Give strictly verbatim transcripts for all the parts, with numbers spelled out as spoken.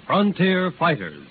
Frontier Fighters.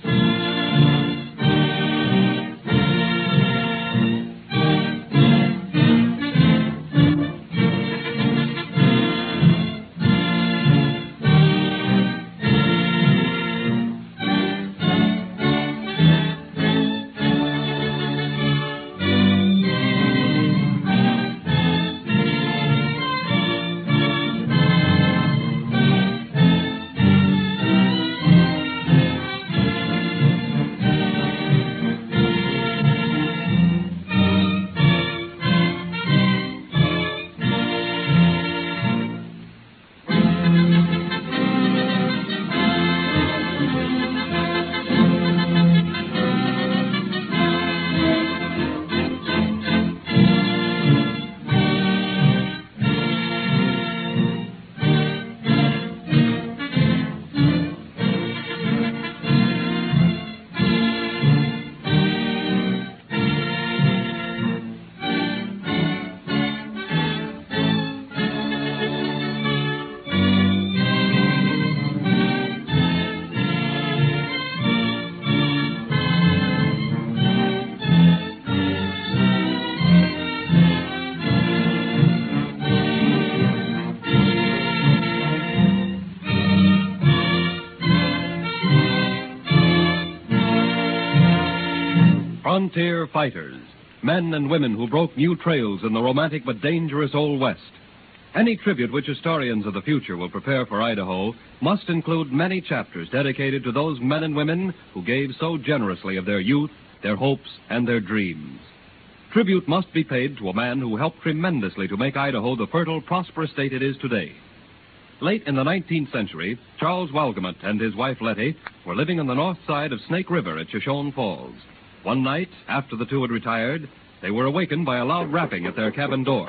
Frontier Fighters, men and women who broke new trails in the romantic but dangerous Old West. Any tribute which historians of the future will prepare for Idaho must include many chapters dedicated to those men and women who gave so generously of their youth, their hopes, and their dreams. Tribute must be paid to a man who helped tremendously to make Idaho the fertile, prosperous state it is today. Late in the nineteenth century, Charles Walgamot and his wife Letty were living on the north side of Snake River at Shoshone Falls. One night, after the two had retired, they were awakened by a loud rapping at their cabin door.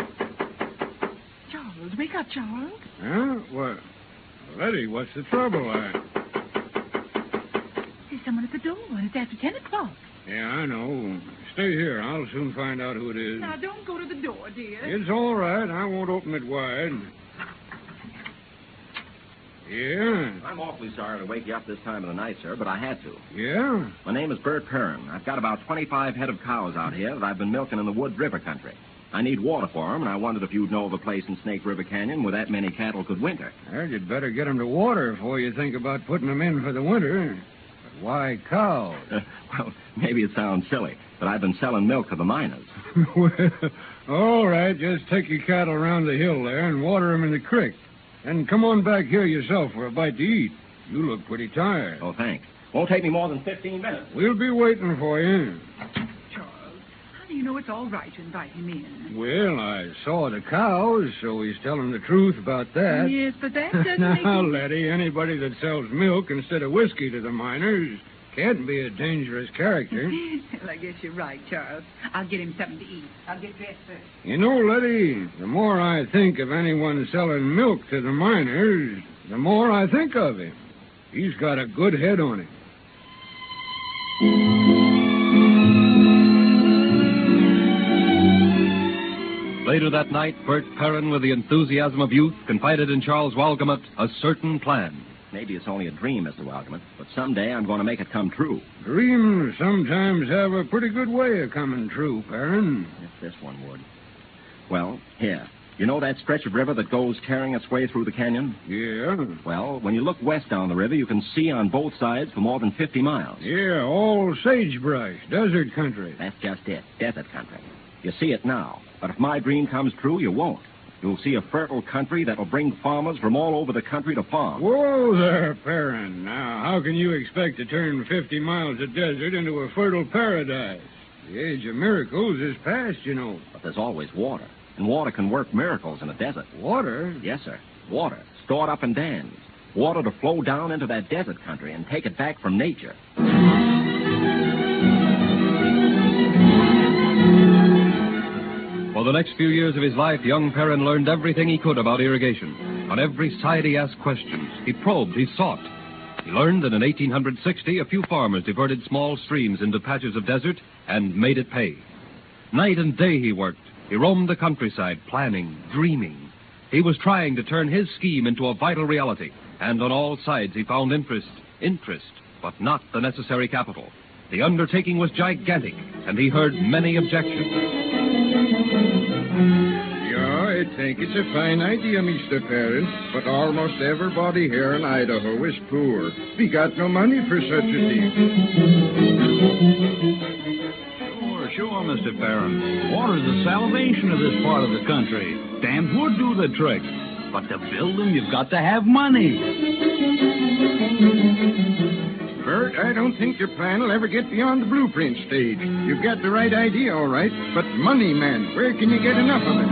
Charles, wake up, Charles. Huh? What? Letty, what's the trouble? I... There's someone at the door, and it's after ten o'clock. Yeah, I know. Stay here. I'll soon find out who it is. Now, don't go to the door, dear. It's all right. I won't open it wide. Yeah? I'm awfully sorry to wake you up this time of the night, sir, but I had to. Yeah? My name is Bert Perrin. I've got about twenty-five head of cows out here that I've been milking in the Wood River country. I need water for them, and I wondered if you'd know of a place in Snake River Canyon where that many cattle could winter. Well, you'd better get them to water before you think about putting them in for the winter. But why cows? Uh, well, maybe it sounds silly, but I've been selling milk to the miners. Well, all right. Just take your cattle around the hill there and water them in the creek. And come on back here yourself for a bite to eat. You look pretty tired. Oh, thanks. Won't take me more than fifteen minutes. We'll be waiting for you. Charles, how do you know it's all right to invite him in? Well, I saw the cows, so he's telling the truth about that. Yes, but that doesn't make Now, him... Letty, anybody that sells milk instead of whiskey to the miners can't be a dangerous character. Well, I guess you're right, Charles. I'll get him something to eat. I'll get dressed first. You know, Letty, the more I think of anyone selling milk to the miners, the more I think of him. He's got a good head on him. Later that night, Bert Perrin, with the enthusiasm of youth, confided in Charles Walgamot a certain plan. Maybe it's only a dream, Mister Walgamot, but someday I'm going to make it come true. Dreams sometimes have a pretty good way of coming true, Perrin. If this one would. Well, here. You know that stretch of river that goes tearing its way through the canyon? Yeah. Well, when you look west down the river, you can see on both sides for more than fifty miles. Yeah, all sagebrush, desert country. That's just it, desert country. You see it now, but if my dream comes true, you won't. You'll see a fertile country that'll bring farmers from all over the country to farm. Whoa there, Perrin. Now, how can you expect to turn fifty miles of desert into a fertile paradise? The age of miracles is past, you know. But there's always water, and water can work miracles in a desert. Water? Yes, sir. Water, stored up in dams. Water to flow down into that desert country and take it back from nature. For the next few years of his life, young Perrin learned everything he could about irrigation. On every side he asked questions. He probed, he sought. He learned that in eighteen sixty, a few farmers diverted small streams into patches of desert and made it pay. Night and day he worked. He roamed the countryside, planning, dreaming. He was trying to turn his scheme into a vital reality, and on all sides he found interest interest, but not the necessary capital. The undertaking was gigantic, and he heard many objections. Yeah, I think it's a fine idea, Mister Parent, but almost everybody here in Idaho is poor. We got no money for such a thing. Sure, sure, Mister Parent. Water's the salvation of this part of the country. Dams would do the trick. But to build them, you've got to have money. Bert, I don't think your plan will ever get beyond the blueprint stage. You've got the right idea, all right, but money, man, where can you get enough of it?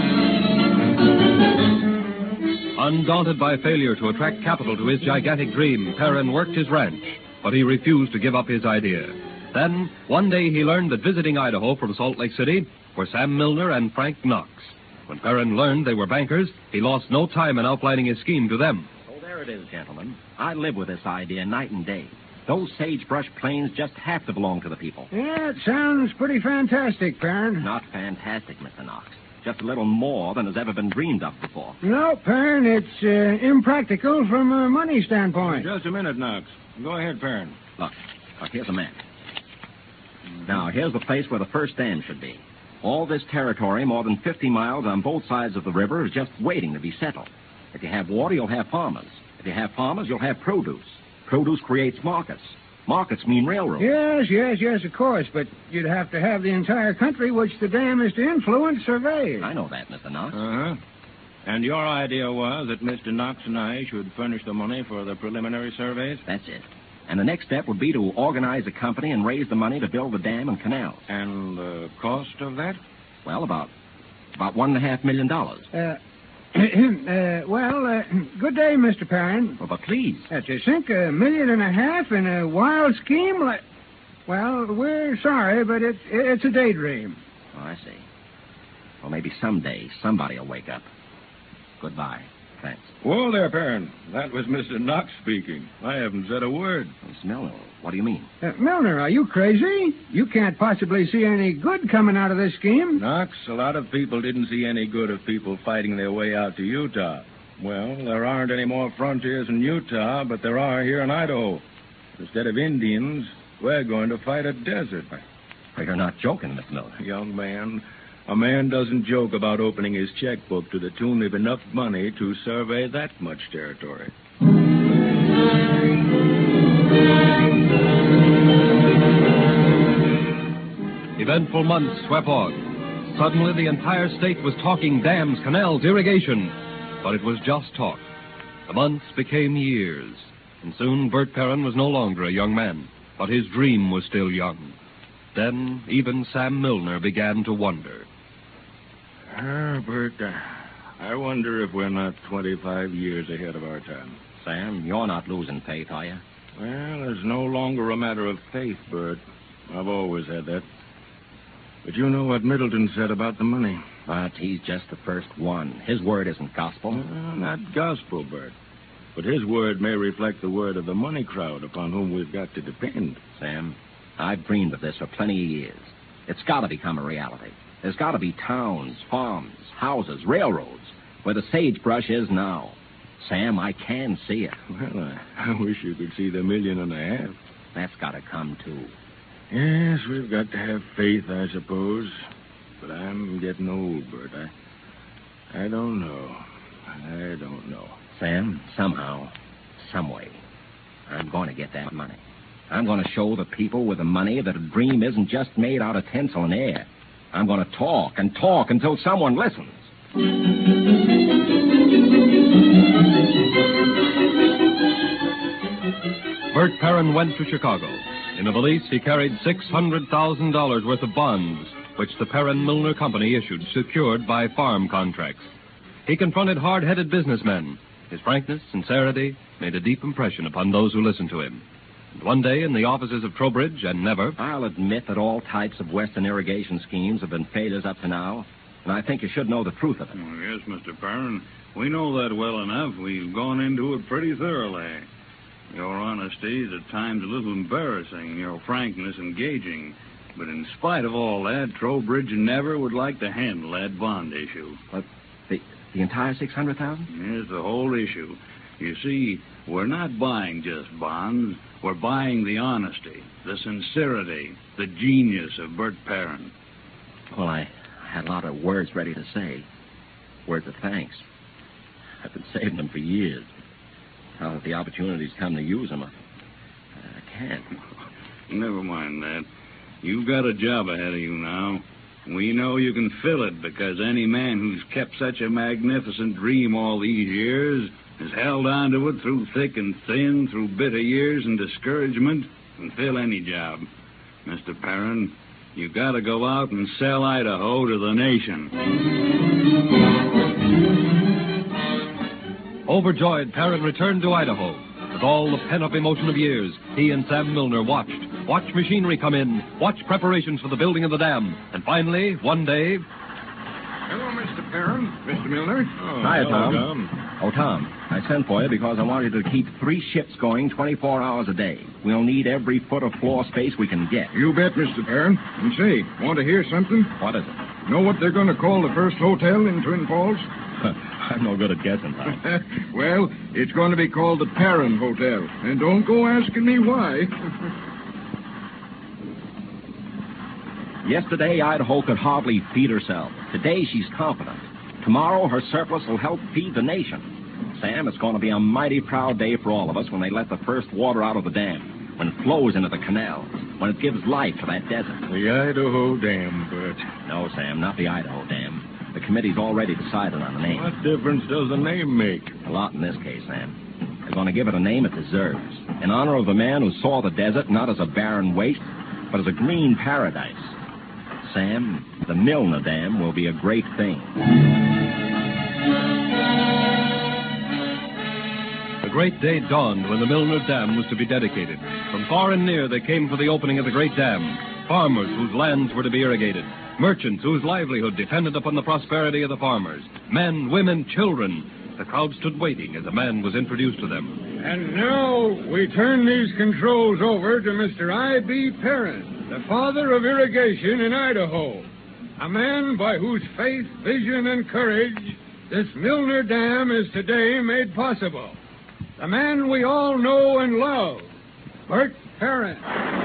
Undaunted by failure to attract capital to his gigantic dream, Perrin worked his ranch, but he refused to give up his idea. Then, one day he learned that visiting Idaho from Salt Lake City were Sam Milner and Frank Knox. When Perrin learned they were bankers, he lost no time in outlining his scheme to them. Oh, there it is, gentlemen. I live with this idea night and day. Those sagebrush plains just have to belong to the people. Yeah, it sounds pretty fantastic, Perrin. Not fantastic, Mister Knox. Just a little more than has ever been dreamed of before. No, Perrin, it's uh, impractical from a money standpoint. Just a minute, Knox. Go ahead, Perrin. Look, look, here's a map. Now, here's the place where the first dam should be. All this territory, more than fifty miles on both sides of the river, is just waiting to be settled. If you have water, you'll have farmers. If you have farmers, you'll have produce. Produce creates markets. Markets mean railroads. Yes, yes, yes, of course, but you'd have to have the entire country which the dam is to influence surveyed. I know that, Mister Knox. Uh-huh. And your idea was that Mister Knox and I should furnish the money for the preliminary surveys? That's it. And the next step would be to organize a company and raise the money to build the dam and canals. And the cost of that? Well, about about one and a half million dollars. Uh, uh, well, uh, good day, Mister Perrin. Well, but please. Uh, to sink a million and a half in a wild scheme like... Well, we're sorry, but it's, it's a daydream. Oh, I see. Well, maybe someday somebody will wake up. Goodbye. Thanks. Whoa there, Perrin. That was Mister Knox speaking. I haven't said a word. Miss Milner, what do you mean? Uh, Milner, are you crazy? You can't possibly see any good coming out of this scheme. Knox, a lot of people didn't see any good of people fighting their way out to Utah. Well, there aren't any more frontiers in Utah, but there are here in Idaho. Instead of Indians, we're going to fight a desert. Well, you're not joking, Miss Milner. Young man, a man doesn't joke about opening his checkbook to the tune of enough money to survey that much territory. Eventful months swept on. Suddenly, the entire state was talking dams, canals, irrigation. But it was just talk. The months became years. And soon Bert Perrin was no longer a young man. But his dream was still young. Then even Sam Milner began to wonder. Ah, Bert, uh, I wonder if we're not twenty-five years ahead of our time. Sam, you're not losing faith, are you? Well, it's no longer a matter of faith, Bert. I've always had that. But you know what Middleton said about the money. But he's just the first one. His word isn't gospel. Uh, not gospel, Bert. But his word may reflect the word of the money crowd upon whom we've got to depend. Sam, I've dreamed of this for plenty of years. It's got to become a reality. There's got to be towns, farms, houses, railroads, where the sagebrush is now. Sam, I can see it. Well, I, I wish you could see the million and a half. That's got to come, too. Yes, we've got to have faith, I suppose. But I'm getting old, Bert. I, I don't know. I don't know. Sam, somehow, some way, I'm going to get that money. I'm going to show the people with the money that a dream isn't just made out of tinsel and air. I'm going to talk and talk until someone listens. Bert Perrin went to Chicago. In a valise, he carried six hundred thousand dollars worth of bonds, which the Perrin-Milner Company issued, secured by farm contracts. He confronted hard-headed businessmen. His frankness, sincerity, made a deep impression upon those who listened to him. And one day, in the offices of Trowbridge and Never... I'll admit that all types of western irrigation schemes have been failures up to now, and I think you should know the truth of it. Oh, yes, Mister Perrin. We know that well enough. We've gone into it pretty thoroughly. Your honesty is at times a little embarrassing, your frankness engaging. But in spite of all that, Trowbridge and Never would like to handle that bond issue. But the, The entire six hundred thousand? Here's the whole issue. You see, we're not buying just bonds. We're buying the honesty, the sincerity, the genius of Bert Perrin. Well, I had a lot of words ready to say. Words of thanks. I've been saving them for years. Now that the opportunity's come to use them, I, I can't. Never mind that. You've got a job ahead of you now. We know you can fill it because any man who's kept such a magnificent dream all these years has held on to it through thick and thin, through bitter years and discouragement, can fill any job. Mister Perrin, you got to go out and sell Idaho to the nation. Overjoyed, Perrin returned to Idaho. With all the pent-up emotion of years, he and Sam Milner watched. Watched machinery come in, watched preparations for the building of the dam. And finally, one day... Hello, Mister Perrin. Mister Milner. Oh, Hiya, hello, Tom. Oh, Tom, I sent for you because I wanted to keep three ships going twenty-four hours a day. We'll need every foot of floor space we can get. You bet, Mister Perrin. And say, want to hear something? What is it? Know what they're going to call the first hotel in Twin Falls? I'm no good at guessing, Tom. Well, it's going to be called the Perrin Hotel. And don't go asking me why. Yesterday, Idaho could hardly feed herself. Today, she's confident. Tomorrow, her surplus will help feed the nation. Sam, it's going to be a mighty proud day for all of us when they let the first water out of the dam, when it flows into the canals, when it gives life to that desert. The Idaho Dam, Bert. No, Sam, not the Idaho Dam. The committee's already decided on the name. What difference does the name make? A lot in this case, Sam. They're going to give it a name it deserves. In honor of the man who saw the desert not as a barren waste, but as a green paradise. Sam, the Milner Dam will be a great thing. The great day dawned when the Milner Dam was to be dedicated. From far and near, they came for the opening of the great dam. Farmers whose lands were to be irrigated. Merchants whose livelihood depended upon the prosperity of the farmers. Men, women, children. The crowd stood waiting as a man was introduced to them. And now we turn these controls over to Mister I B Perrin, the father of irrigation in Idaho. A man by whose faith, vision, and courage this Milner Dam is today made possible. The man we all know and love, Bert Perrin.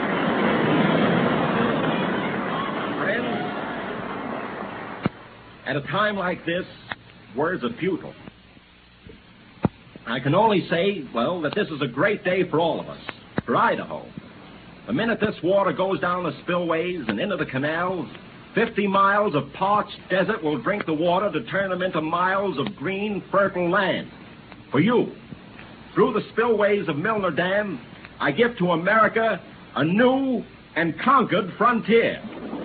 At a time like this, words are futile. I can only say, well, that this is a great day for all of us, for Idaho. The minute this water goes down the spillways and into the canals, fifty miles of parched desert will drink the water to turn them into miles of green, fertile land. For you, through the spillways of Milner Dam, I give to America a new and conquered frontier.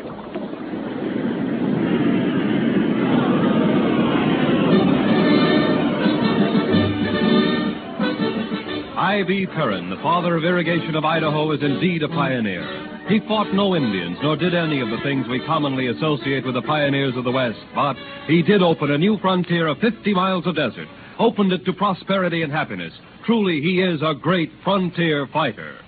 I B Perrin, the father of irrigation of Idaho, is indeed a pioneer. He fought no Indians, nor did any of the things we commonly associate with the pioneers of the West. But he did open a new frontier of fifty miles of desert, opened it to prosperity and happiness. Truly, he is a great frontier fighter.